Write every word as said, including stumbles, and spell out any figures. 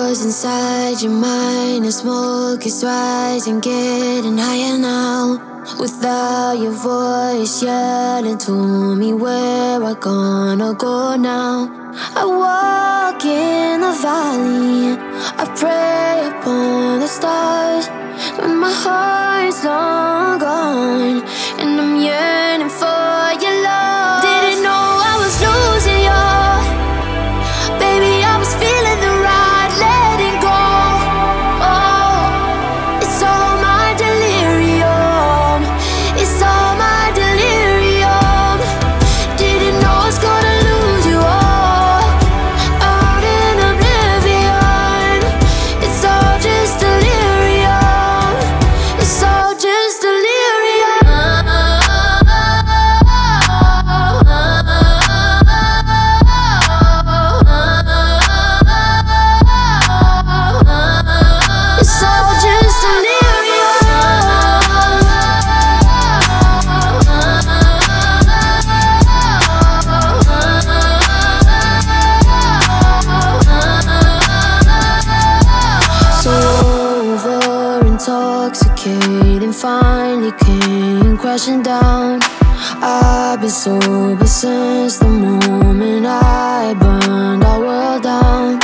was inside your mind. The smoke is rising, getting higher now. Without your voice yelling to me where I gonna go now. I walk in the valley, I pray upon the stars. When my heart's long gone and I'm yearning for your love. Didn't know I was losing you, baby, I was feeling the ride, letting go. Oh, it's all my delirium, it's all my delirium. Didn't know I was gonna lose you all, out in oblivion. It's all just delirium, it's all just delirium. It's all just delirium. So over intoxicating, finally came crashing down. I've been sober since the moment I burned our world down.